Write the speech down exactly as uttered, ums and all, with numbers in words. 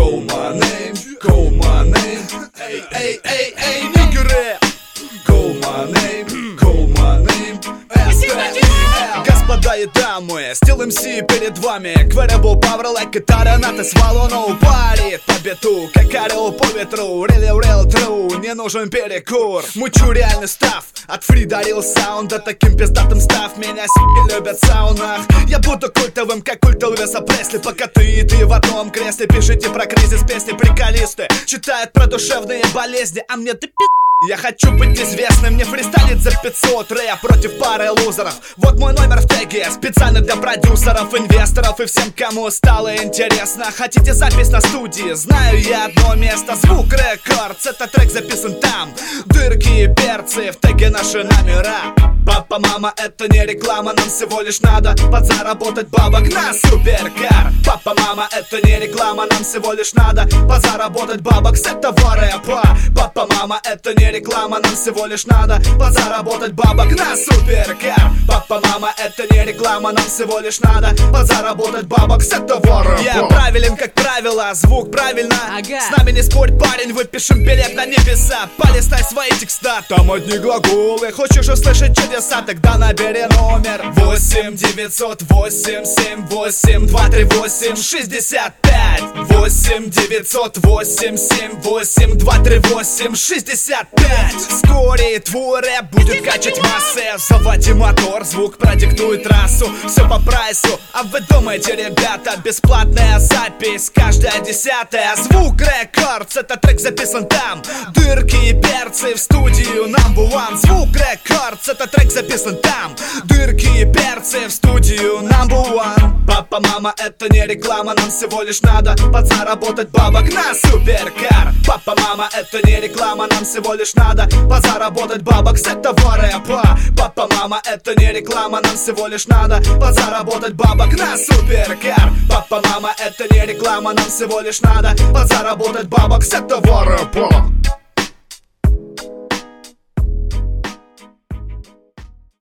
Call my name, call my name. Эй, эй, эй, эй, нигеры. Call my name, call my name. Господа и дамы, Still эм си перед вами. Incredible power like гитара на те свалону парит по биту, как орел по ветру. Really real true, не нужен перекур. Мучу реальный став, от фри дарил саунда. Таким пиздатым став, меня с***и любят в саунах. Я буду культовым, как культ Элвиса Пресли. Пока ты и ты в одном кресле. Пишите про кризис, песни приколисты. Читают про душевные болезни, а мне ты пи***. Я хочу быть известным, мне фристайлить за пятьсот. Рэп против пары лузеров. Вот мой номер в теге, специально для продюсеров, инвесторов и всем, кому стало интересно. Хотите запись на студии? Знаю я одно место. Звук Рекордс, этот трек записан там. Дырки и перцы, в теге наши номера. Папа, мама, это не реклама, нам всего лишь надо подзаработать бабок на суперкар. Папа, мама, это не реклама, нам всего лишь надо подзаработать бабок с этого рэпа. Папа, мама, это не реклама, нам всего лишь надо подзаработать бабок на суперкар. Папа, мама, это не реклама, нам всего лишь надо подзаработать бабок с этого рэпа. Я правилен, как правило, звук правильно. Ага. С нами не спорь, парень, выпишем билет на небеса. Полистай свои текста, там одни глаголы. Хочешь услышать чудеса, тогда набери номер восемь девятьсот восемь семь восемь два три восемь шестьдесят пять. Восемь девятьсот восемь семь восемь два три восемь шестьдесят пять. Вскоре твой рэп будет качать массы. Заводи мотор, звук продиктует трассу. Все по прайсу, а вы думаете, ребята, бесплатная запись каждая десятая. Звук Рекордс, этот трек записан там. Дырки и перцы в студию number one. Звук Рекордс, этот трек записан там. Дырки и перцы в студию number one. Папа, мама, это не реклама, нам всего лишь надо подзаработать бабок на суперкар. Папа, мама, это не реклама, нам всего лишь надо подзаработать бабок с этого рэпа. Папа, мама, это не реклама, нам всего лишь надо подзаработать бабок на суперкар. Папа, мама, это не реклама, нам всего лишь надо подзаработать бабок с этого рэпа.